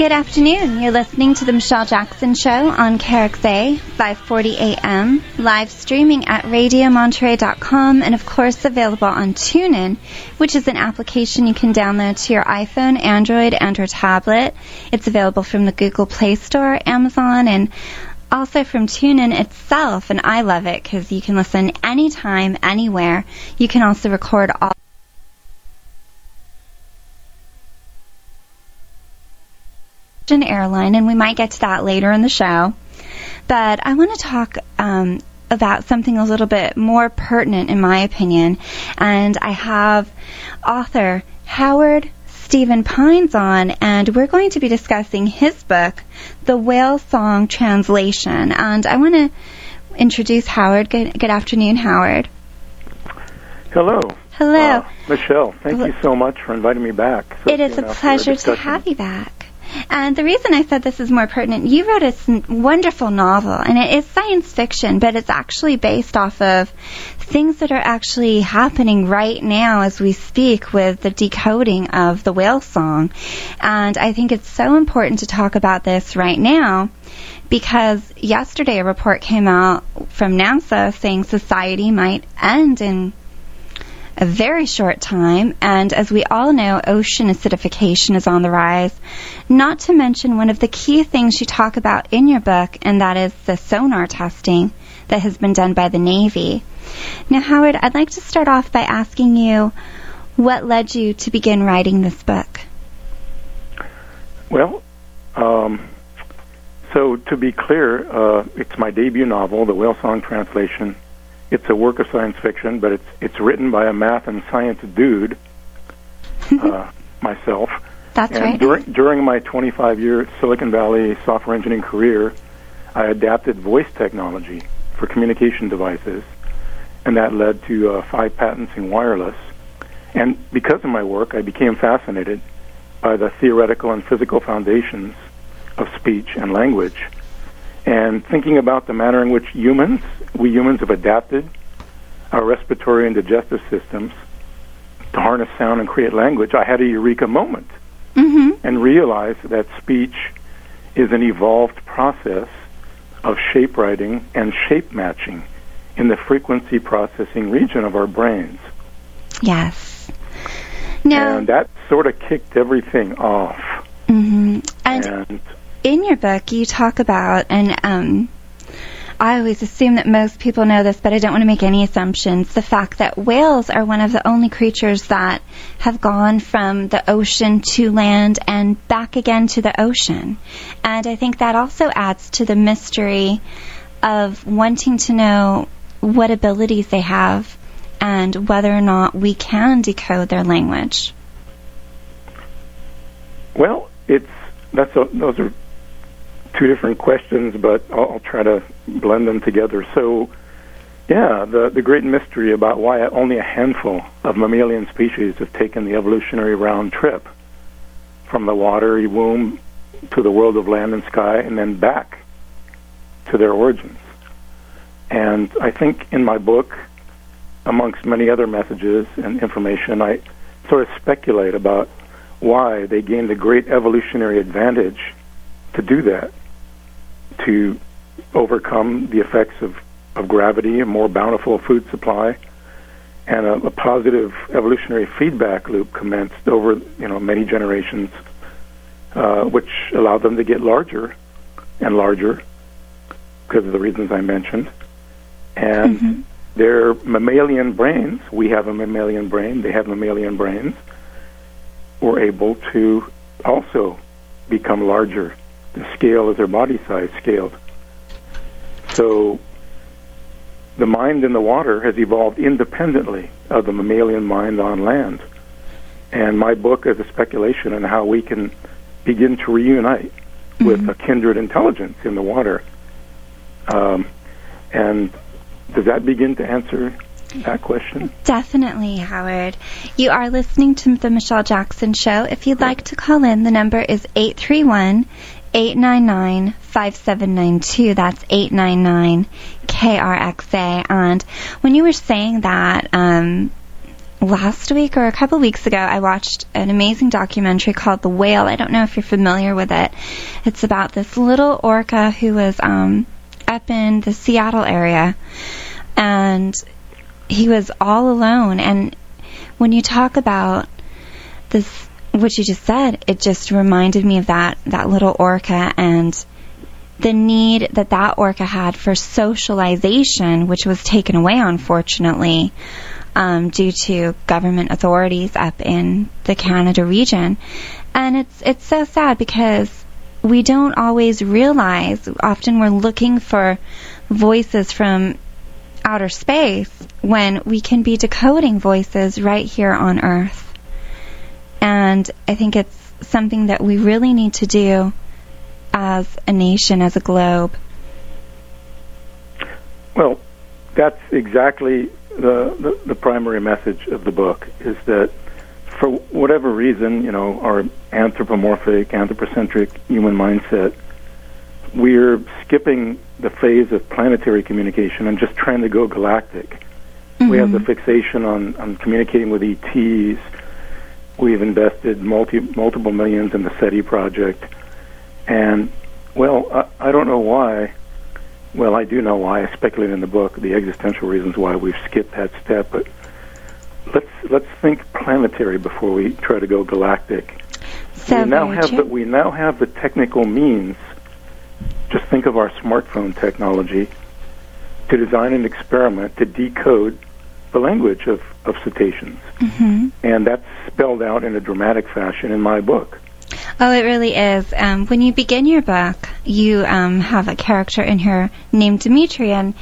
Good afternoon. You're listening to The Michelle Jackson Show on KRXA, 540 AM, live streaming at radiomonterey.com, and of course available on TuneIn, which is an application you can download to your iPhone, Android, and or tablet. It's available from the Google Play Store, Amazon, and also from TuneIn itself, and I love it because you can listen anytime, anywhere. You can also record all airline, and we might get to that later in the show. But I want to talk about something a little bit more pertinent, in my opinion. And I have author Howard Stephen Pines on, and we're going to be discussing his book, The Whale Song Translation. And I want to introduce Howard. Good afternoon, Howard. Hello. Hello. Michelle, thank you so much for inviting me back. It is a pleasure to have you back. And the reason I said this is more pertinent, you wrote a wonderful novel, and it is science fiction, but it's actually based off of things that are actually happening right now as we speak with the decoding of the whale song. And I think it's so important to talk about this right now because yesterday a report came out from NASA saying society might end in a very short time, and as we all know, ocean acidification is on the rise, not to mention one of the key things you talk about in your book, and that is the sonar testing that has been done by the Navy. Now, Howard, I'd like to start off by asking you what led you to begin writing this book? Well, so to be clear, it's my debut novel, The Whale Song Translation. It's a work of science fiction, but it's written by a math and science dude, myself. That's and right. During my 25-year Silicon Valley software engineering career, I adapted voice technology for communication devices, and that led to 5 patents in wireless. And because of my work, I became fascinated by the theoretical and physical foundations of speech and language. And thinking about the manner in which we humans have adapted our respiratory and digestive systems to harness sound and create language, I had a eureka moment and realized that speech is an evolved process of shape writing and shape matching in the frequency processing region of our brains. Yes. Now, and that sort of kicked everything off. And in your book, you talk about, and I always assume that most people know this, but I don't want to make any assumptions, the fact that whales are one of the only creatures that have gone from the ocean to land and back again to the ocean. And I think that also adds to the mystery of wanting to know what abilities they have and whether or not we can decode their language. Well, those are two different questions, but I'll try to blend them together. So, yeah, the great mystery about why only a handful of mammalian species have taken the evolutionary round trip from the watery womb to the world of land and sky and then back to their origins. And I think in my book, amongst many other messages and information, I sort of speculate about why they gained a great evolutionary advantage to do that, to overcome the effects of gravity, a more bountiful food supply, and a positive evolutionary feedback loop commenced over many generations, which allowed them to get larger and larger because of the reasons I mentioned. And their mammalian brains, we have a mammalian brain, they have mammalian brains, were able to also become larger. The scale of their body size scaled. So the mind in the water has evolved independently of the mammalian mind on land. And my book is a speculation on how we can begin to reunite with a kindred intelligence in the water. And does that begin to answer that question? Definitely, Howard. You are listening to The Michelle Jackson Show. If you'd like to call in, the number is 831-899-5792. That's 899-KRXA. And when you were saying that, last week or a couple weeks ago, I watched an amazing documentary called The Whale. I don't know if you're familiar with it. It's about this little orca who was up in the Seattle area, and he was all alone. And when you talk about this, what you just said, it just reminded me of that little orca and the need that orca had for socialization, which was taken away, unfortunately, due to government authorities up in the Canada region. And it's so sad because we don't always realize, often we're looking for voices from outer space when we can be decoding voices right here on Earth. And I think it's something that we really need to do as a nation, as a globe. Well, that's exactly the primary message of the book, is that for whatever reason, our anthropocentric human mindset, we're skipping the phase of planetary communication and just trying to go galactic. Mm-hmm. We have the fixation on communicating with ETs. We've invested multiple millions in the SETI project. And, well, I don't know why. Well, I do know why. I speculate in the book the existential reasons why we've skipped that step. But let's think planetary before we try to go galactic. So we now have the technical means. Just think of our smartphone technology to design an experiment to decode the language of cetaceans. Mm-hmm. And that's spelled out in a dramatic fashion in my book. Oh, it really is. When you begin your book, you have a character in here named Dimitri, and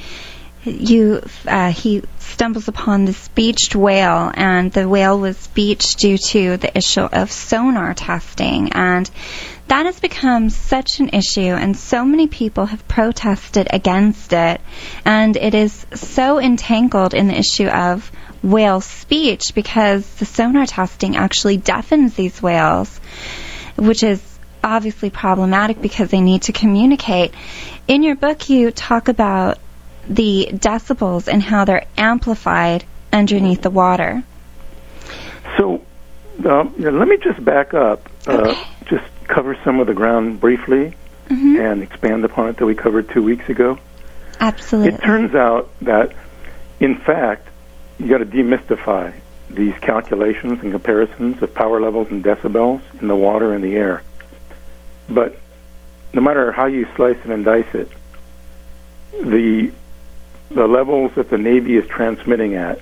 he stumbles upon this beached whale, and the whale was beached due to the issue of sonar testing, and that has become such an issue, and so many people have protested against it, and it is so entangled in the issue of whale speech because the sonar testing actually deafens these whales, which is obviously problematic because they need to communicate. In your book, you talk about the decibels and how they're amplified underneath the water. So let me just back up, okay. Just cover some of the ground briefly, mm-hmm. and expand upon it that we covered 2 weeks ago. Absolutely. It turns out that, in fact, you got to demystify these calculations and comparisons of power levels and decibels in the water and the air. But no matter how you slice it and dice it, the levels that the Navy is transmitting at,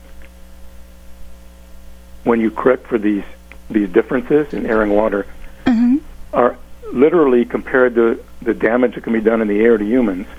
when you correct for these differences in air and water, mm-hmm. are literally, compared to the damage that can be done in the air to humans,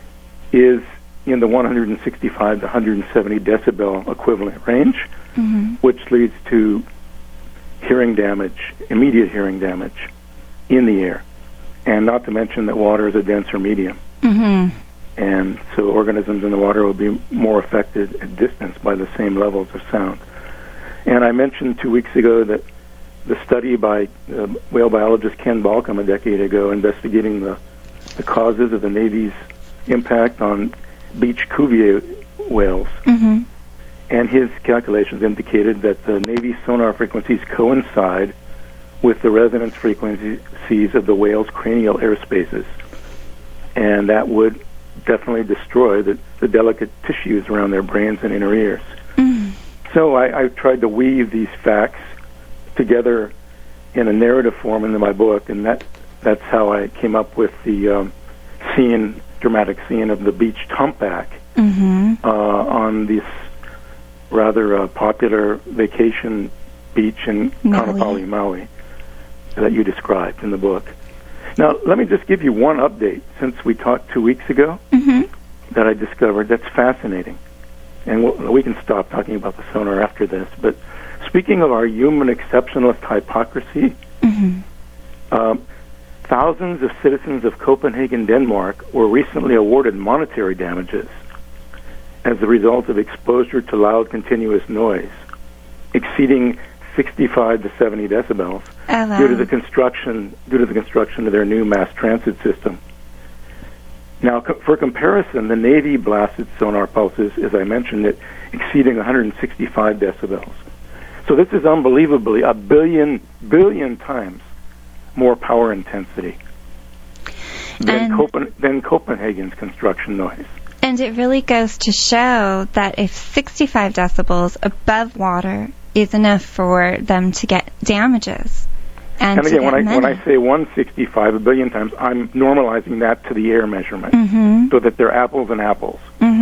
is in the 165 to 170 decibel equivalent range, mm-hmm. which leads to hearing damage, immediate hearing damage in the air. And not to mention that water is a denser medium. Mm-hmm. And so organisms in the water will be more affected at distance by the same levels of sound. And I mentioned 2 weeks ago that the study by whale biologist Ken Balcom a decade ago investigating the causes of the Navy's impact on beach Cuvier whales. Mm-hmm. And his calculations indicated that the Navy sonar frequencies coincide with the resonance frequencies of the whale's cranial airspaces. And that would definitely destroy the delicate tissues around their brains and inner ears. Mm-hmm. So I tried to weave these facts together in a narrative form into my book, and that's how I came up with the dramatic scene of the beached humpback mm-hmm. On this rather popular vacation beach in Kaanapali, Maui, that you described in the book. Now, let me just give you one update since we talked 2 weeks ago mm-hmm. that I discovered that's fascinating. And we can stop talking about the sonar after this. But speaking of our human exceptionalist hypocrisy, mm-hmm. Thousands of citizens of Copenhagen, Denmark, were recently awarded monetary damages as a result of exposure to loud, continuous noise, exceeding 65 to 70 decibels, due to the construction of their new mass transit system. Now, for comparison, the Navy blasted sonar pulses, as I mentioned, at exceeding 165 decibels. So this is unbelievably a billion times more power intensity than Copenhagen's construction noise. And it really goes to show that if 65 decibels above water is enough for them to get damages. And again, when I say 165 a billion times, I'm normalizing that to the air measurement, so that they're apples and apples.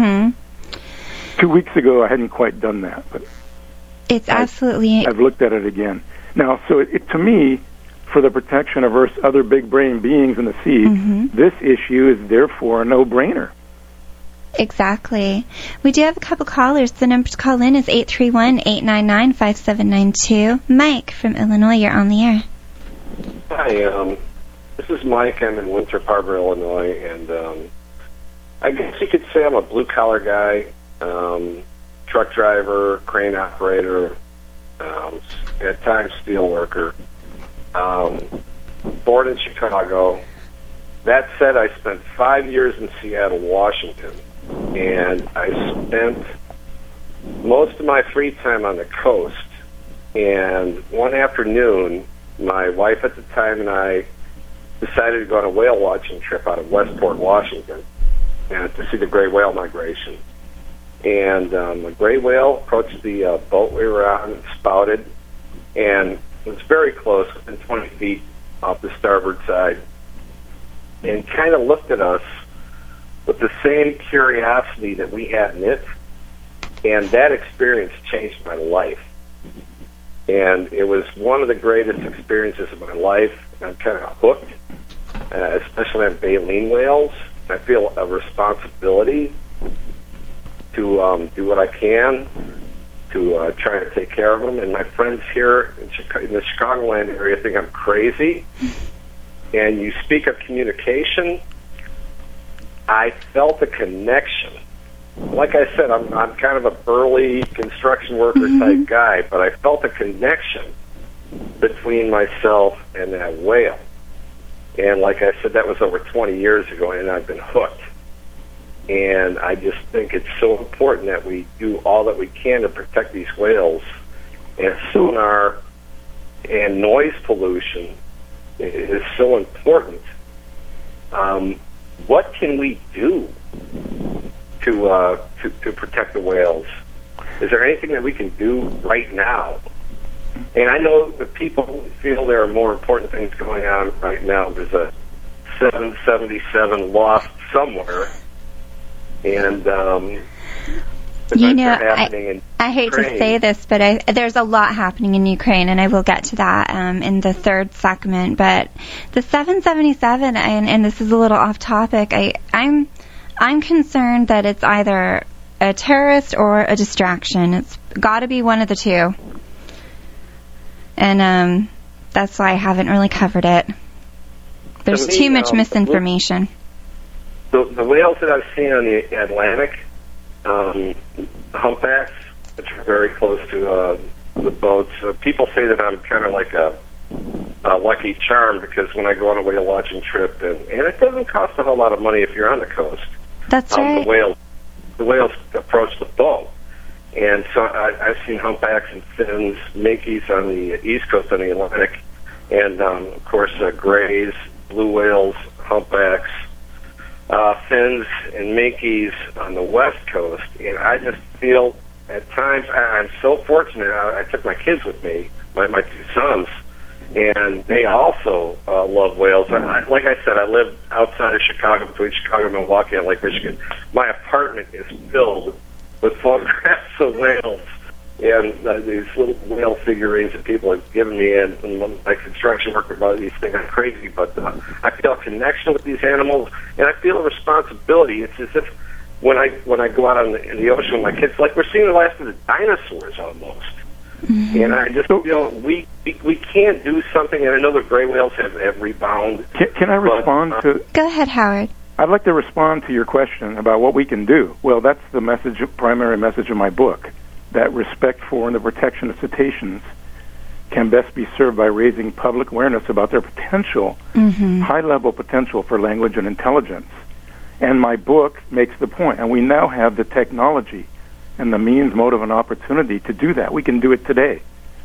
2 weeks ago, I hadn't quite done that, but it's absolutely. I've looked at it again. Now, so to me, for the protection of Earth's other big brain beings in the sea, this issue is therefore a no-brainer. Exactly. We do have a couple callers. The number to call in is 831-899-5792. Mike from Illinois, you're on the air. Hi, this is Mike. I'm in Winthrop Harbor, Illinois, and I guess you could say I'm a blue-collar guy, truck driver, crane operator, at times steel worker, born in Chicago. That said, I spent 5 years in Seattle, Washington, and I spent most of my free time on the coast. And one afternoon, my wife at the time and I decided to go on a whale watching trip out of Westport, Washington, and to see the gray whale migration. And a gray whale approached the boat we were on, spouted, and was very close, within 20 feet off the starboard side, and kind of looked at us with the same curiosity that we had in it. And that experience changed my life. And it was one of the greatest experiences of my life. I'm kind of hooked, especially on baleen whales. I feel a responsibility to do what I can to try to take care of them. And my friends here in the Chicagoland area think I'm crazy. And you speak of communication. I felt a connection. Like I said, I'm kind of a burly construction worker type guy, but I felt a connection between myself and that whale. And like I said, that was over 20 years ago, and I've been hooked. And I just think it's so important that we do all that we can to protect these whales. And sonar and noise pollution is so important. What can we do to protect the whales? Is there anything that we can do right now? And I know that people feel there are more important things going on right now. There's a 777 lost somewhere, and I hate to say this, but there's a lot happening in Ukraine, and I will get to that in the third segment. But the 777, and this is a little off topic, I'm concerned that it's either a terrorist or a distraction. It's got to be one of the two. And that's why I haven't really covered it. There's too much misinformation. The whales that I've seen on the Atlantic, humpbacks, which are very close to the boats, people say that I'm kind of like a lucky charm, because when I go on a whale watching trip, and it doesn't cost a whole lot of money if you're on the coast. That's right. The whales approach the boat. And so I've seen humpbacks and fins, minkies on the east coast on the Atlantic, and of course grays, blue whales, humpbacks, fins, and minkies on the west coast. And I just feel at times I'm so fortunate. I took my kids with me, my two sons, and they also love whales. Like I said, I live outside of Chicago, between Chicago and Milwaukee on Lake Michigan. My apartment is filled with photographs of whales and these little whale figurines that people have given me, and my construction worker about these things. I'm crazy, but I feel a connection with these animals, and I feel a responsibility. It's as if when I go out in the ocean with my kids, like we're seeing the last of the dinosaurs almost. And I just feel we can't do something, and I know the gray whales have rebound. Can I respond to... Go ahead, Howard. I'd like to respond to your question about what we can do. Well, that's the primary message of my book, that respect for and the protection of cetaceans can best be served by raising public awareness about their potential, high-level potential for language and intelligence. And my book makes the point, and we now have the technology and the means, motive, and opportunity to do that. We can do it today.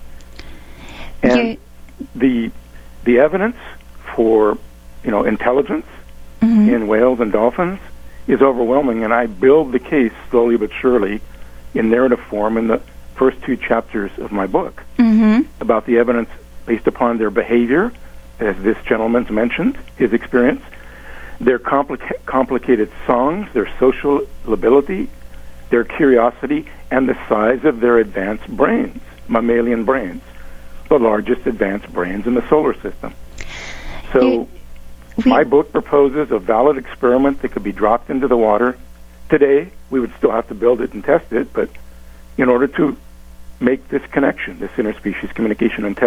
And the evidence for, intelligence in whales and dolphins is overwhelming, and I build the case slowly but surely in narrative form in the first 2 chapters of my book about the evidence based upon their behavior, as this gentleman's mentioned, his experience, their complicated songs, their social ability, their curiosity, and the size of their advanced brains, mammalian brains, the largest advanced brains in the solar system. So my book proposes a valid experiment that could be dropped into the water. Today, we would still have to build it and test it, but in order to make this connection, this interspecies communication and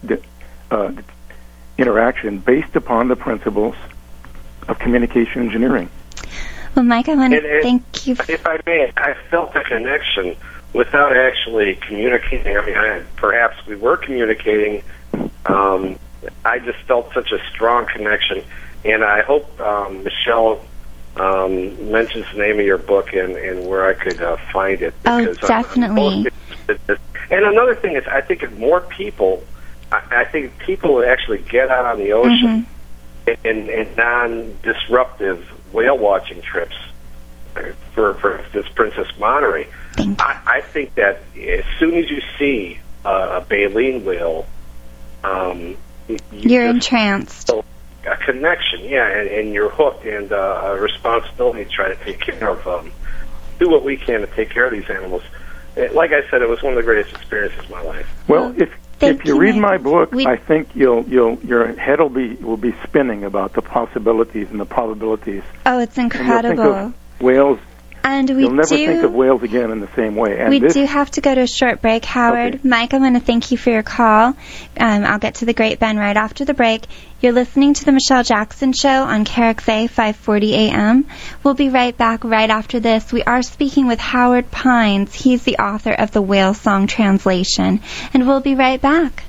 interaction based upon the principles of communication engineering. Well, Mike, I want to thank you. If I may, I felt a connection without actually communicating. I mean, perhaps we were communicating. I just felt such a strong connection, and I hope Michelle mentions the name of your book and where I could find it. Oh, definitely. And another thing is, I think if more people, I think people actually get out on the ocean in non-disruptive whale watching trips for this Princess Monterey. I think that as soon as you see a baleen whale, you're entranced. A connection, and you're hooked, and a responsibility to try to take care of do what we can to take care of these animals. Like I said, it was one of the greatest experiences of my life. Well, if you read my book, I think your head will be spinning about the possibilities and the probabilities. Oh, it's incredible. And you'll think of whales. And you'll never think of whales again in the same way. And we do have to go to a short break, Howard. Okay. Mike, I want to thank you for your call. I'll get to the Great Ben right after the break. You're listening to the Michelle Jackson Show on KRXA 540 AM. We'll be right back right after this. We are speaking with Howard Pines. He's the author of the Whale Song Translation. And we'll be right back.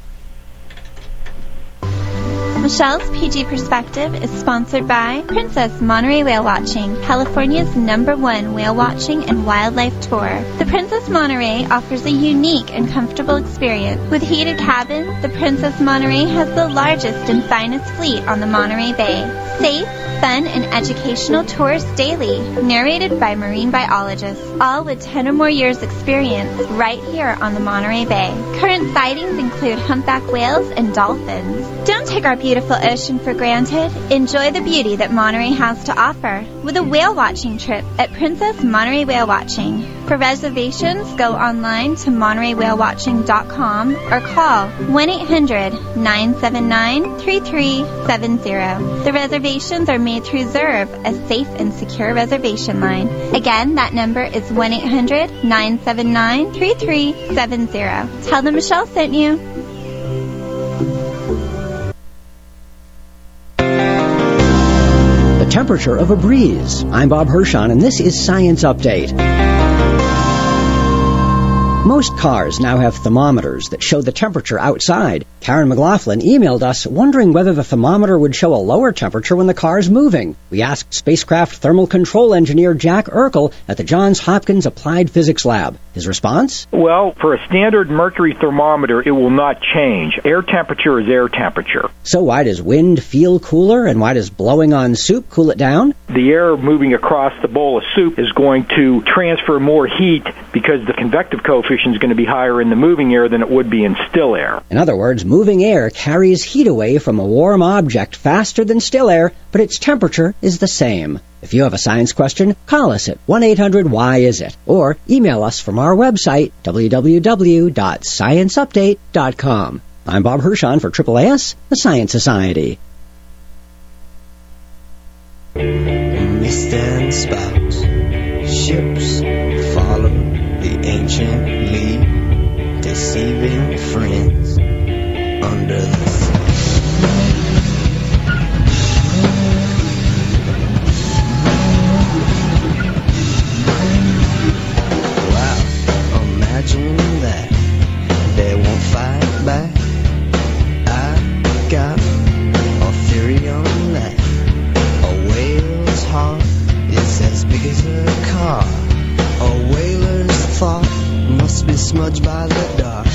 Michelle's PG Perspective is sponsored by Princess Monterey Whale Watching, California's #1 whale watching and wildlife tour. The Princess Monterey offers a unique and comfortable experience. With heated cabins, the Princess Monterey has the largest and finest fleet on the Monterey Bay. Safe, fun, and educational tours daily, narrated by marine biologists, all with 10 or more years experience right here on the Monterey Bay. Current sightings include humpback whales and dolphins. Don't take our beautiful ocean for granted. Enjoy the beauty that Monterey has to offer with a whale watching trip at Princess Monterey Whale Watching. For reservations, go online to MontereyWhaleWatching.com or call 1-800-979-3370. The reservations are made through Zerv, a safe and secure reservation line. Again, that number is 1-800-979-3370. Tell them Michelle sent you. The temperature of a breeze. I'm Bob Hirschon, and this is Science Update. Most cars now have thermometers that show the temperature outside. Karen McLaughlin emailed us wondering whether the thermometer would show a lower temperature when the car's moving. We asked spacecraft thermal control engineer Jack Urkel at the Johns Hopkins Applied Physics Lab. His response? Well, for a standard mercury thermometer, it will not change. Air temperature is air temperature. So why does wind feel cooler, and why does blowing on soup cool it down? The air moving across the bowl of soup is going to transfer more heat because the convective coefficient is going to be higher in the moving air than it would be in still air. In other words, moving air carries heat away from a warm object faster than still air, but its temperature is the same. If you have a science question, call us at 1-800-WHY-IS-IT or email us from our website, www.scienceupdate.com. I'm Bob Hirschon for AAAS, the Science Society. Mist and spout, ships follow the ancient lead, deceiving friends under the sea. Wow, imagine that, they won't fight back. I got a theory on that. A whale's heart is as big as a car. A whaler's thought must be smudged by the dark.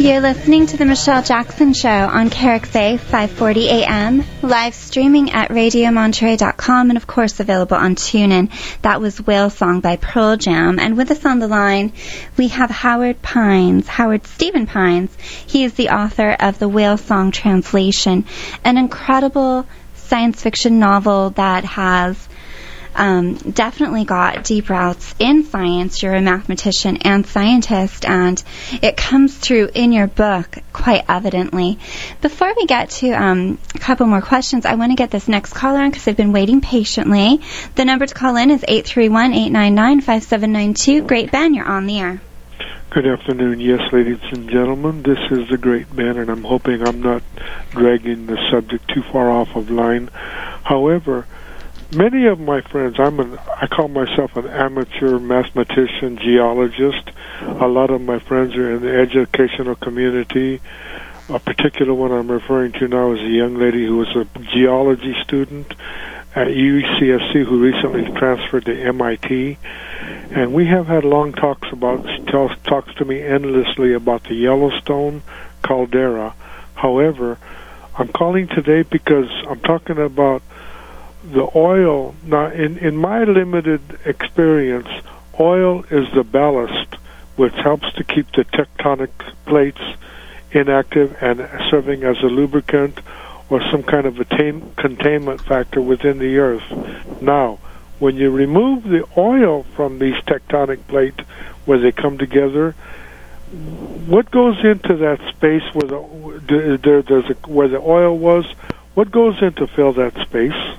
You're listening to The Michelle Jackson Show on KRXA 540 AM, live streaming at radiomonterey.com, and of course available on TuneIn. That was Whale Song by Pearl Jam. And with us on the line, we have Howard Stephen Pines. He is the author of the Whale Song translation, an incredible science fiction novel that has definitely got deep roots in science. You're a mathematician and scientist, and it comes through in your book quite evidently. Before we get to a couple more questions, I want to get this next caller on because they've been waiting patiently. The number to call in is 831-899-5792. Great Ben, you're on the air. Good afternoon. Yes, ladies and gentlemen, this is the Great Ben, and I'm hoping I'm not dragging the subject too far off of line. However, many of my friends, I call myself an amateur mathematician, geologist. A lot of my friends are in the educational community. A particular one I'm referring to now is a young lady who was a geology student at UCSC who recently transferred to MIT. And we have had long talks she talks to me endlessly about the Yellowstone caldera. However, I'm calling today because I'm talking about the oil. Now, in my limited experience, oil is the ballast which helps to keep the tectonic plates inactive and serving as a lubricant or some kind of a containment factor within the earth. Now, when you remove the oil from these tectonic plates where they come together, what goes into that space where the oil was? What goes in to fill that space?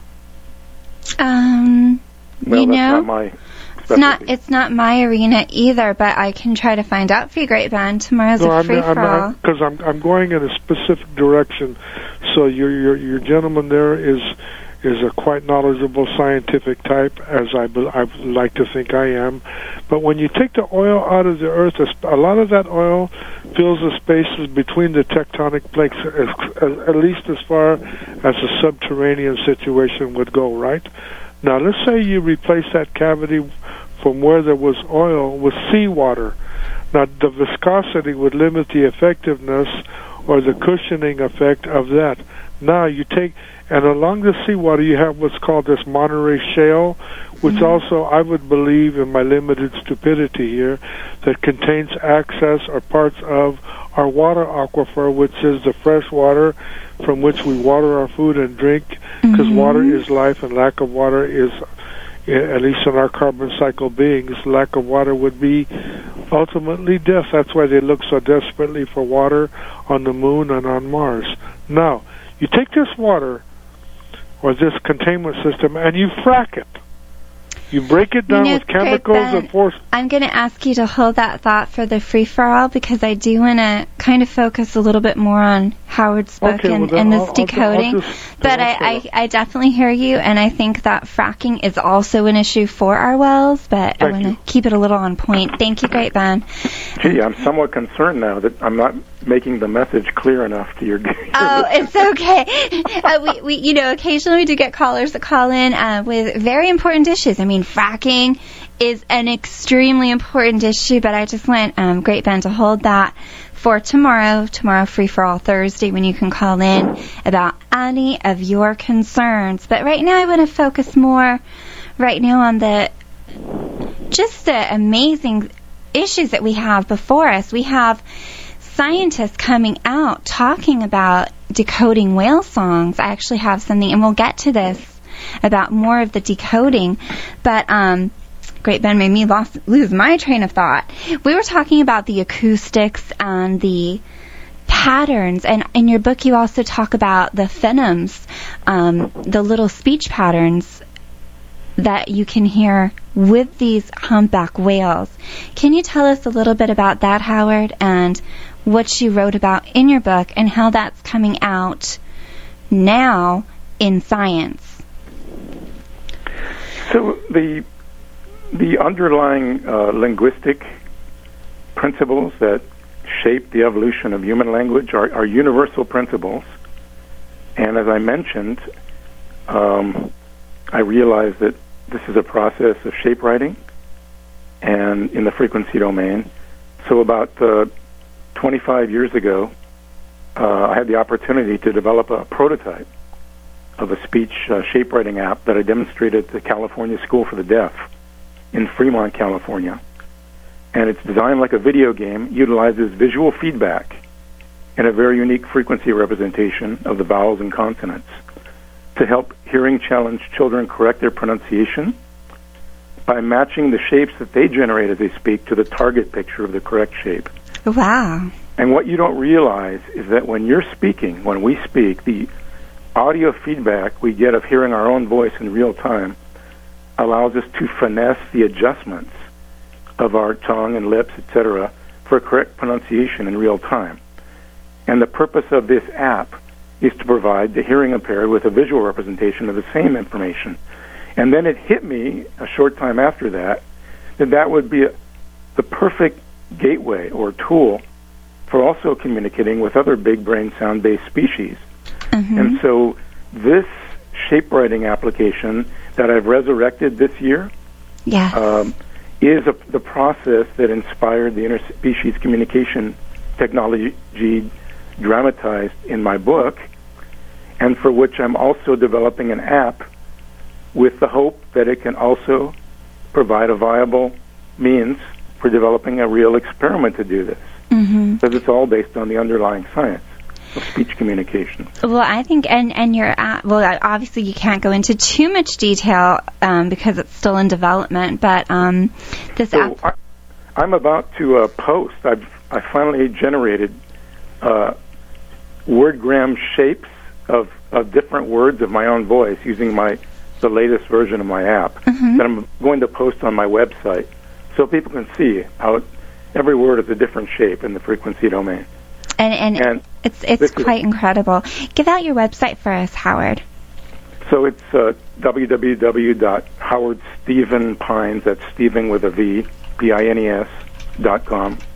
Well, that's not my specialty. It's not my arena either, but I can try to find out for you, Great Ben. Tomorrow's a free-for-all. Because I'm going in a specific direction. So your gentleman there is a quite knowledgeable scientific type, as I like to think I am. But when you take the oil out of the earth, a lot of that oil fills the spaces between the tectonic plates, at least as far as a subterranean situation would go, right? Now, let's say you replace that cavity from where there was oil with seawater. Now, the viscosity would limit the effectiveness or the cushioning effect of that. Now, and along the seawater, you have what's called this Monterey Shale, which also, I would believe, in my limited stupidity here, that contains access or parts of our water aquifer, which is the fresh water from which we water our food and drink, because water is life, and lack of water is, at least in our carbon cycle beings, lack of water would be ultimately death. That's why they look so desperately for water on the moon and on Mars. Now, you take this water, or this containment system, and you frack it. You break it down with chemicals and force. I'm going to ask you to hold that thought for the free-for-all, because I do want to kind of focus a little bit more on Howard's book and this decoding. But I definitely hear you, and I think that fracking is also an issue for our wells, but I want to keep it a little on point. Thank you, Great Ben. Gee, I'm somewhat concerned now that I'm not making the message clear enough to your Oh, it's okay. We occasionally we do get callers that call in with very important issues. I mean, fracking is an extremely important issue, but I just want Great Ben to hold that for tomorrow Free for All Thursday, when you can call in about any of your concerns. But right now I want to focus more right now on the amazing issues that we have before us. We have scientists coming out talking about decoding whale songs. I actually have something, and we'll get to this about more of the decoding, but Great Ben made me lose my train of thought. We were talking about the acoustics and the patterns, and in your book you also talk about the phonemes, the little speech patterns that you can hear with these humpback whales. Can you tell us a little bit about that, Howard, and what you wrote about in your book and how that's coming out now in science? So the underlying linguistic principles that shape the evolution of human language are universal principles. And as I mentioned, I realized that this is a process of shape writing and in the frequency domain. So about 25 years ago, I had the opportunity to develop a prototype of a speech shape writing app that I demonstrated at the California School for the Deaf in Fremont, California. And it's designed like a video game, utilizes visual feedback and a very unique frequency representation of the vowels and consonants to help hearing-challenged children correct their pronunciation by matching the shapes that they generate as they speak to the target picture of the correct shape. Wow. And what you don't realize is that when you're speaking, when we speak, the audio feedback we get of hearing our own voice in real time allows us to finesse the adjustments of our tongue and lips, etc., for correct pronunciation in real time. And the purpose of this app is to provide the hearing impaired with a visual representation of the same information. And then it hit me a short time after that that would be the perfect gateway or tool for also communicating with other big brain sound-based species. Mm-hmm. And so this shape writing application that I've resurrected this year is the process that inspired the interspecies communication technology dramatized in my book, and for which I'm also developing an app with the hope that it can also provide a viable means for developing a real experiment to do this. Mm-hmm. Because it's all based on the underlying science of speech communication. Well, I think, and your app, well, obviously you can't go into too much detail because it's still in development, but this app... I'm about to post. I finally generated wordgram shapes of different words of my own voice using the latest version of my app that I'm going to post on my website so people can see how every word is a different shape in the frequency domain. And it's quite incredible. Give out your website for us, Howard. So it's www.howardstephenpines, that's Stephen with a V, PINES.com.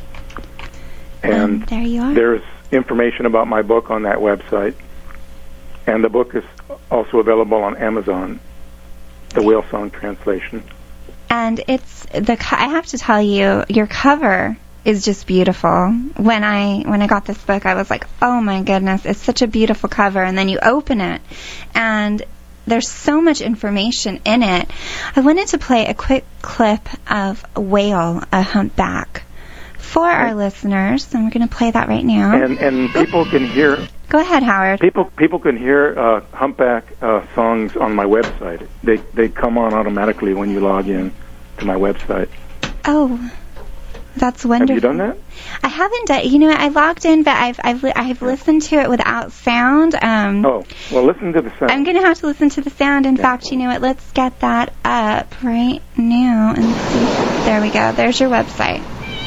And there you are. There's information about my book on that website. And the book is also available on Amazon, the Whale Song translation. And I have to tell you, your cover is just beautiful. When I got this book, I was like, oh my goodness, it's such a beautiful cover. And then you open it, and there's so much information in it. I wanted to play a quick clip of a whale, a humpback, for our listeners, and we're going to play that right now. And people can hear... Go ahead, Howard. People can hear humpback songs on my website. They come on automatically when you log in to my website. Oh, that's wonderful. Have you done that? I haven't done. You know, I logged in, but I've listened to it without sound. Well, listen to the sound. I'm going to have to listen to the sound. In fact, you know what? Let's get that up right now and see. There we go. There's your website.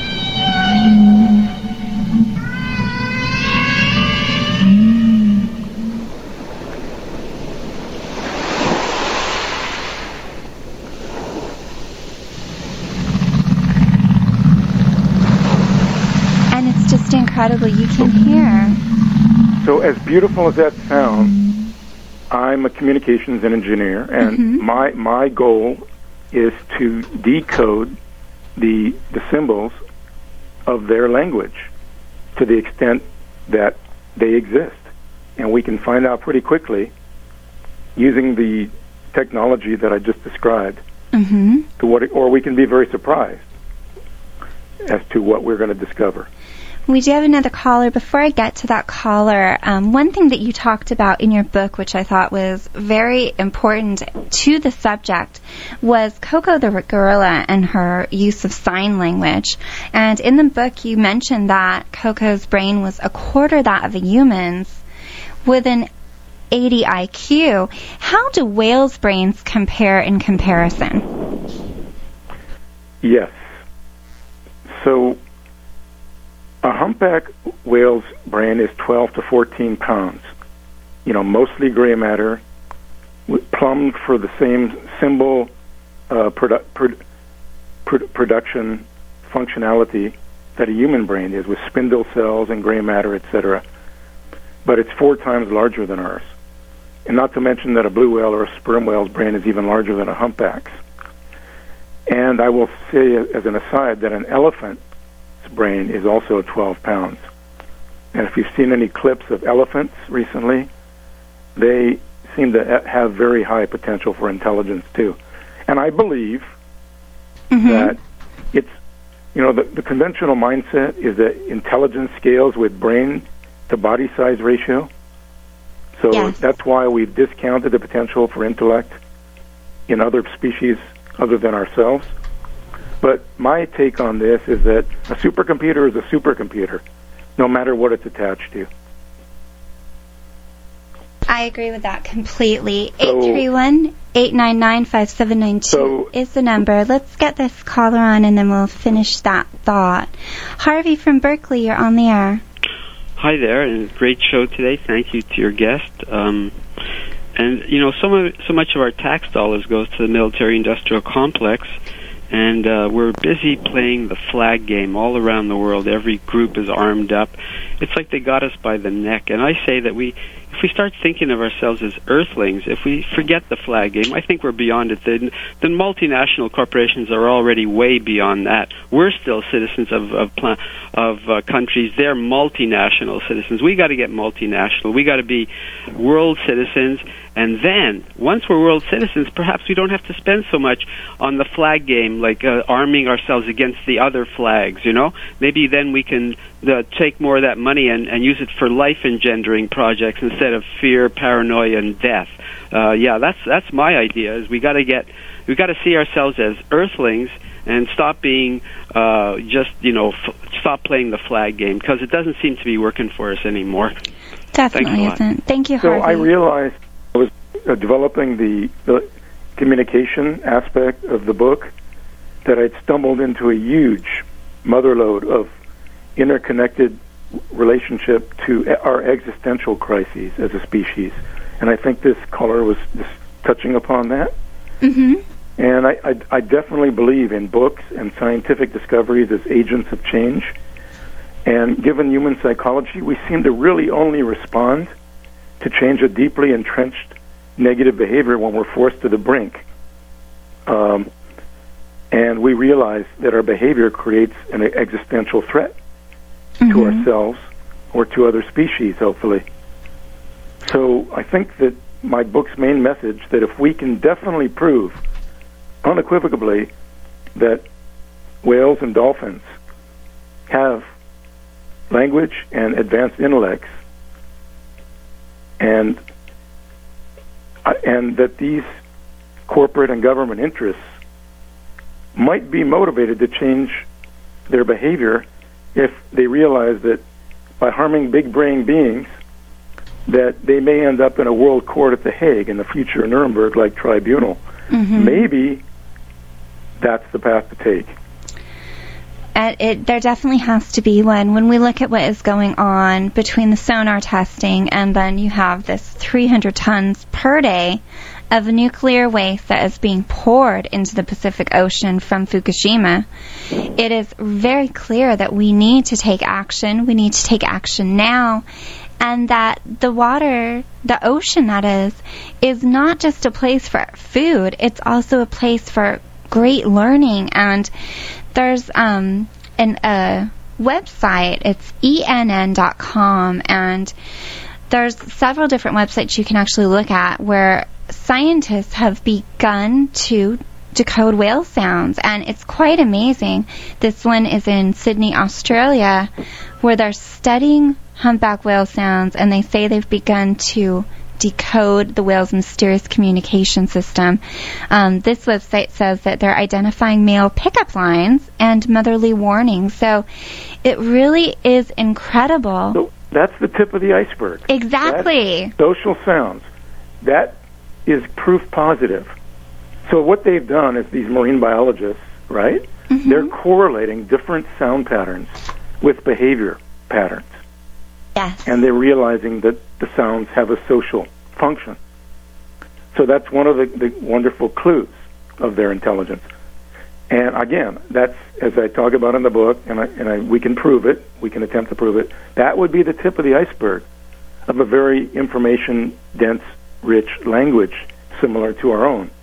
Just incredible. You can hear. So as beautiful as that sounds, I'm a communications engineer, and my goal is to decode the symbols of their language to the extent that they exist. And we can find out pretty quickly using the technology that I just described or we can be very surprised as to what we're going to discover. We do have another caller. Before I get to that caller, one thing that you talked about in your book, which I thought was very important to the subject, was Coco the gorilla and her use of sign language. And in the book, you mentioned that Coco's brain was a quarter that of a human's with an 80 IQ. How do whales' brains compare in comparison? Yes. So a humpback whale's brain is 12 to 14 pounds. You know, mostly gray matter, plumbed for the same symbol production functionality that a human brain is, with spindle cells and gray matter, etc. But it's 4 times larger than ours. And not to mention that a blue whale or a sperm whale's brain is even larger than a humpback's. And I will say, as an aside, that an elephant's brain is also 12 pounds. And if you've seen any clips of elephants recently, they seem to have very high potential for intelligence too. And I believe that it's, the conventional mindset is that intelligence scales with brain to body size ratio. So that's why we've discounted the potential for intellect in other species other than ourselves. But my take on this is that a supercomputer is a supercomputer, no matter what it's attached to. I agree with that completely. 831-899-5792 is the number. Let's get this caller on, and then we'll finish that thought. Harvey from Berkeley, you're on the air. Hi there, and great show today. Thank you to your guest. And so much of our tax dollars goes to the military-industrial complex, and we're busy playing the flag game all around the world. Every group is armed up. It's like they got us by the neck. And I say that if we start thinking of ourselves as earthlings, if we forget the flag game, I think we're beyond it. The multinational corporations are already way beyond that. We're still citizens of countries. They're multinational citizens. We got to get multinational. We got to be world citizens. And then, once we're world citizens, perhaps we don't have to spend so much on the flag game, like arming ourselves against the other flags, Maybe then we can take more of that money and use it for life-engendering projects instead of fear, paranoia, and death. That's my idea, is we got to see ourselves as earthlings and stop being stop playing the flag game, because it doesn't seem to be working for us anymore. Definitely isn't. Thank you, Harvey. So I realized I was developing the communication aspect of the book that I'd stumbled into a huge motherlode of interconnected relationship to our existential crises as a species. And I think this caller was just touching upon that. Mm-hmm. And I definitely believe in books and scientific discoveries as agents of change. And given human psychology, we seem to really only respond to change a deeply entrenched negative behavior when we're forced to the brink. And we realize that our behavior creates an existential threat to ourselves or to other species, hopefully. So I think that my book's main message, that if we can definitely prove unequivocally that whales and dolphins have language and advanced intellects, and that these corporate and government interests might be motivated to change their behavior if they realize that by harming big-brain beings, that they may end up in a world court at The Hague in the future Nuremberg-like tribunal. Maybe that's the path to take. There definitely has to be one. When we look at what is going on between the sonar testing and then you have this 300 tons per day of nuclear waste that is being poured into the Pacific Ocean from Fukushima, it is very clear that we need to take action. We need to take action now. And that the water, the ocean that is not just a place for food, it's also a place for great learning. And there's a website, it's ENN.com, and there's several different websites you can actually look at where scientists have begun to decode whale sounds, and it's quite amazing. This one is in Sydney, Australia, where they're studying humpback whale sounds, and they say they've begun to decode the whale's mysterious communication system. This website says that they're identifying male pickup lines and motherly warnings. So it really is incredible. So that's the tip of the iceberg. Exactly. That's social sounds. That is proof positive. So what they've done is these marine biologists, right? They're correlating different sound patterns with behavior patterns. Yes. And they're realizing that the sounds have a social function. So that's one of the wonderful clues of their intelligence. And again, that's, as I talk about in the book, and we can prove it, we can attempt to prove it, that would be the tip of the iceberg of a very information-dense, rich language similar to our own.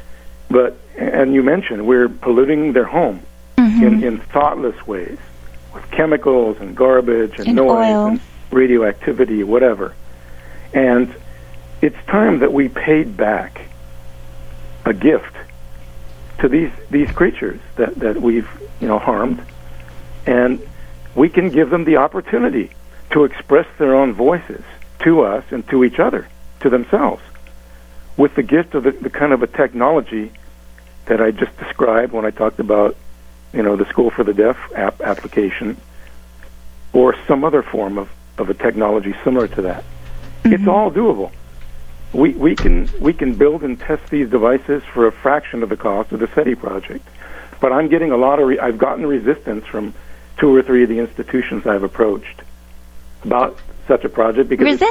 But, and you mentioned, we're polluting their home in thoughtless ways. with chemicals and garbage and noise oil and radioactivity, whatever. And it's time that we paid back a gift to these creatures that we've harmed, and we can give them the opportunity to express their own voices to us and to each other, to themselves, with the gift of the kind of a technology that I just described when I talked about the School for the Deaf application, or some other form of a technology similar to that. Mm-hmm. It's all doable. We can build and test these devices for a fraction of the cost of the SETI project. But I'm getting I've gotten resistance from 2 or 3 of the institutions I've approached about such a project because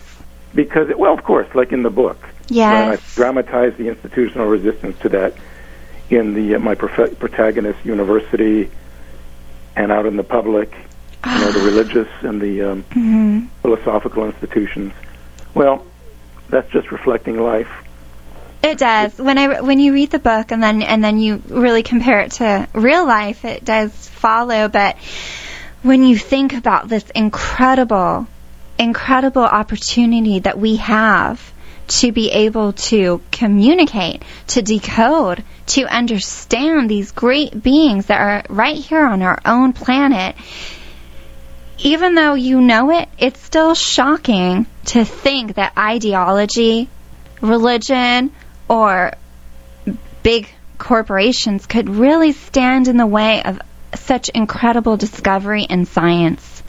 of course, like in the book. Yes. I dramatized the institutional resistance to that in my protagonist university and out in the public, the religious and the philosophical institutions. Well, that's just reflecting life. It does. When you read the book and then you really compare it to real life, it does follow. But when you think about this incredible opportunity that we have to be able to communicate, to decode, to understand these great beings that are right here on our own planet, even though you know it, it's still shocking to think that ideology, religion, or big corporations could really stand in the way of such incredible discovery in science.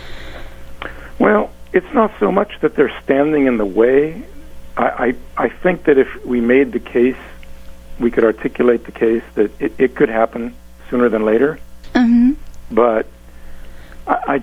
Well, it's not so much that they're standing in the way. I think that if we made the case, we could articulate the case that it could happen sooner than later. Mm-hmm. But I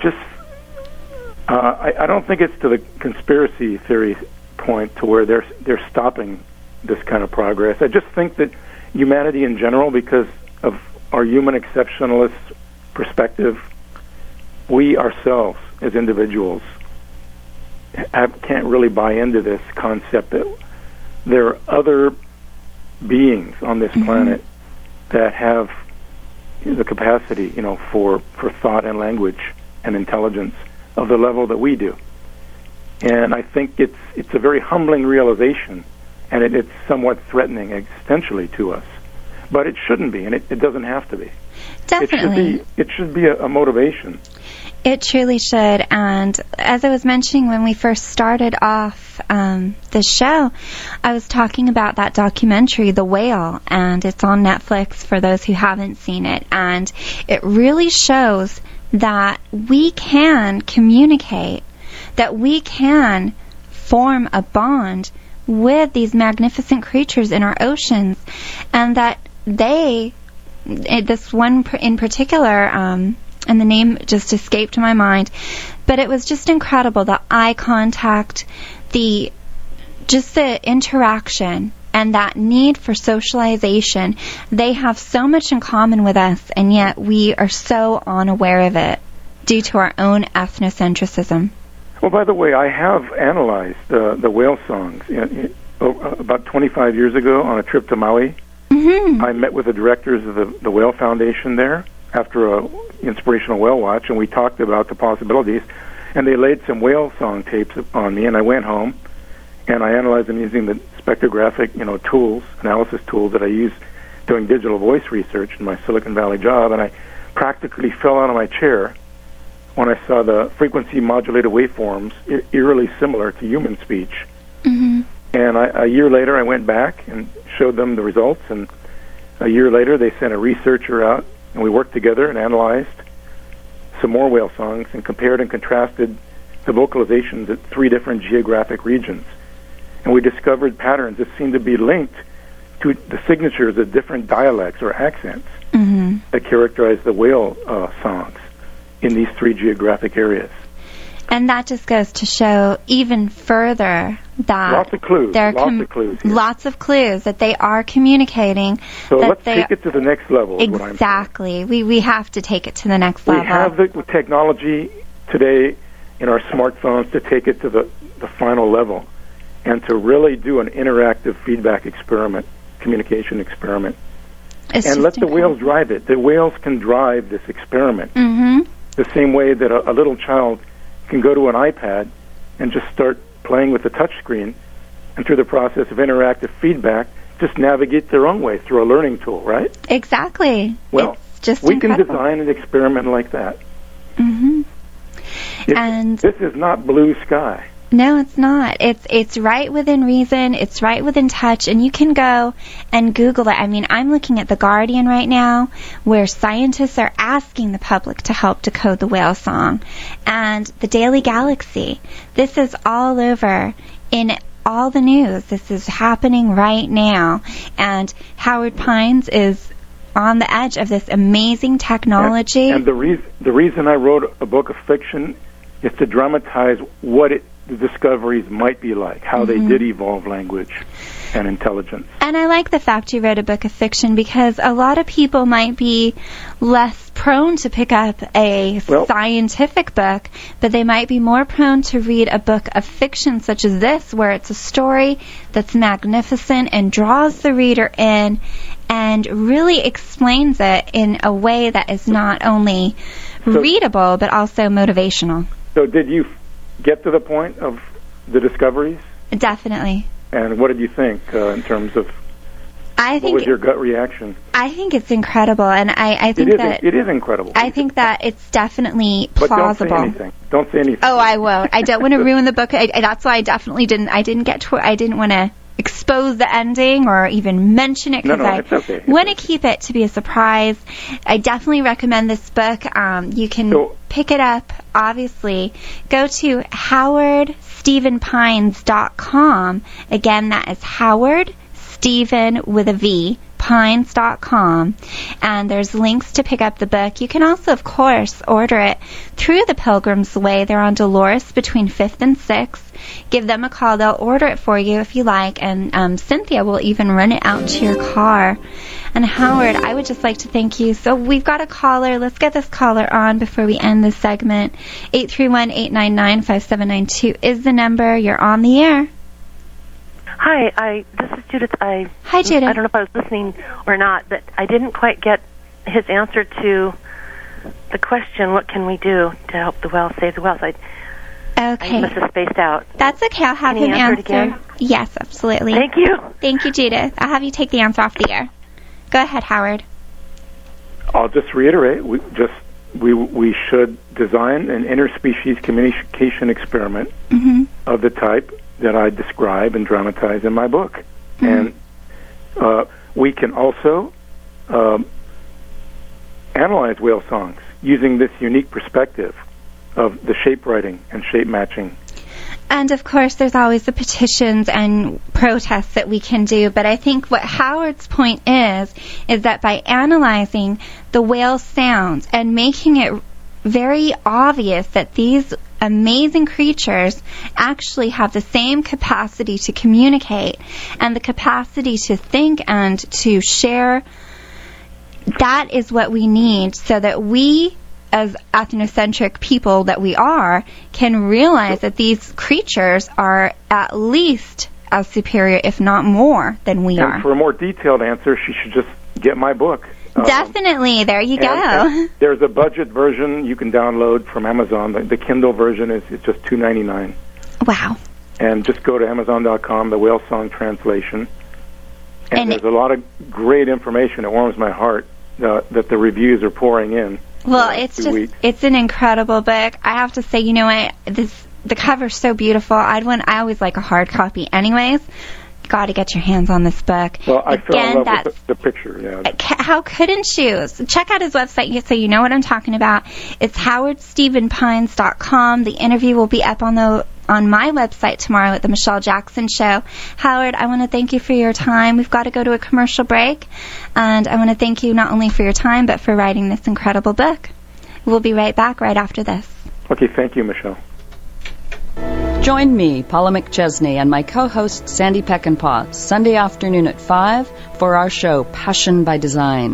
don't think it's to the conspiracy theory point to where they're stopping this kind of progress. I just think that humanity in general, because of our human exceptionalist perspective, we ourselves as individuals can't really buy into this concept that there are other beings on this planet that have the capacity, for thought and language and intelligence of the level that we do. And I think it's a very humbling realization, and it's somewhat threatening existentially to us. But it shouldn't be, and it doesn't have to be. Definitely. It should be a motivation. It truly should. And as I was mentioning when we first started off the show, I was talking about that documentary, The Whale, and it's on Netflix for those who haven't seen it. And it really shows that we can communicate, that we can form a bond with these magnificent creatures in our oceans, and that this one in particular, and the name just escaped my mind, but it was just incredible, the eye contact, the interaction, and that need for socialization. They have so much in common with us, and yet we are so unaware of it due to our own ethnocentrism. Well, by the way, I have analyzed the whale songs. About 25 years ago on a trip to Maui, I met with the directors of the Whale Foundation there after a inspirational whale watch, and we talked about the possibilities, and they laid some whale song tapes on me, and I went home and I analyzed them using the spectrographic analysis tools that I use doing digital voice research in my Silicon Valley job, and I practically fell out of my chair when I saw the frequency modulated waveforms eerily similar to human speech. And a year later I went back and showed them the results, and a year later they sent a researcher out, and we worked together and analyzed some more whale songs and compared and contrasted the vocalizations at 3 different geographic regions. And we discovered patterns that seemed to be linked to the signatures of different dialects or accents that characterize the whale songs in these 3 geographic areas. And that just goes to show even further that lots of clues that they are communicating. So let's take it to the next level. Exactly. We have to take it to the next level. We have the technology today in our smartphones to take it to the final level and to really do an interactive feedback experiment, communication experiment. And let the whales drive it. The whales can drive this experiment. the same way that a little child can go to an iPad and just start playing with the touch screen, and through the process of interactive feedback, just navigate their own way through a learning tool, right? Exactly. Well, it's just we incredible. can design an experiment like that. Mm-hmm. And this is not blue sky. No, it's not. It's right within reason. It's right within touch, and you can go and Google it. I mean, I'm looking at The Guardian right now, where scientists are asking the public to help decode the whale song, and the Daily Galaxy. This is all over in all the news. This is happening right now, and Howard Pines is on the edge of this amazing technology. And the reason I wrote a book of fiction is to dramatize what the discoveries might be like, how they did evolve language and intelligence. And I like the fact you wrote a book of fiction, because a lot of people might be less prone to pick up a scientific book, but they might be more prone to read a book of fiction such as this, where it's a story that's magnificent and draws the reader in and really explains it in a way that is not only readable but also motivational. So did you get to the point of the discoveries? Definitely. And what did you think in terms of what was your gut reaction? I think it's incredible, and I think that it is incredible. I think that it's definitely plausible. But don't say anything. Don't say anything. Oh, I won't. I don't want to ruin the book. That's why I definitely didn't. I didn't want to expose the ending or even mention it, because it's okay. want to keep it to be a surprise. I definitely recommend this book. You can pick it up, obviously. Go to howardstephenpines.com. Again, that is Howard, Stephen with a V, pines.com, and there's links to pick up the book. You can also, of course, order it through the Pilgrim's Way. They're on Dolores between 5th and 6th. Give them a call. They'll order it for you if you like, and Cynthia will even run it out to your car. And Howard, I would just like to thank you. So we've got a caller. Let's get this caller on before we end this segment. 831-899-5792 is the number. You're on the air. Hi, this is Judith. Hi, Judith. I don't know if I was listening or not, but I didn't quite get his answer to the question, what can we do to help the whales save the whales? I must have spaced out. That's okay. I'll have him answer. Again? Yes, absolutely. Thank you. Thank you, Judith. I'll have you take the answer off the air. Go ahead, Howard. I'll just reiterate. We should design an interspecies communication experiment of the type that I describe and dramatize in my book. And we can also analyze whale songs using this unique perspective of the shape writing and shape matching. And, of course, there's always the petitions and protests that we can do. But I think what Howard's point is that by analyzing the whale sounds and making it very obvious that these amazing creatures actually have the same capacity to communicate and the capacity to think and to share, that is what we need so that we, as ethnocentric people that we are, can realize that these creatures are at least as superior, if not more, than we are. And for a more detailed answer, she should just get my book. Definitely. There you go. And there's a budget version you can download from Amazon. The Kindle version is just $2.99. Wow. And just go to Amazon.com, the Whale Song Translation. And there's a lot of great information. It warms my heart that the reviews are pouring in. Well, it's an incredible book. I have to say, you know what, the cover's so beautiful. I always like a hard copy anyways. Got to get your hands on this book. Well, I fell in love with the picture, yeah. How couldn't you? Check out his website so you know what I'm talking about. It's howardstephenpines.com. The interview will be up on my website tomorrow at the Michelle Jackson Show. Howard, I want to thank you for your time. We've got to go to a commercial break, and I want to thank you not only for your time, but for writing this incredible book. We'll be right back right after this. Okay, thank you, Michelle. Join me, Paula McChesney, and my co-host Sandy Peckinpah Sunday afternoon at 5 for our show Passion by Design.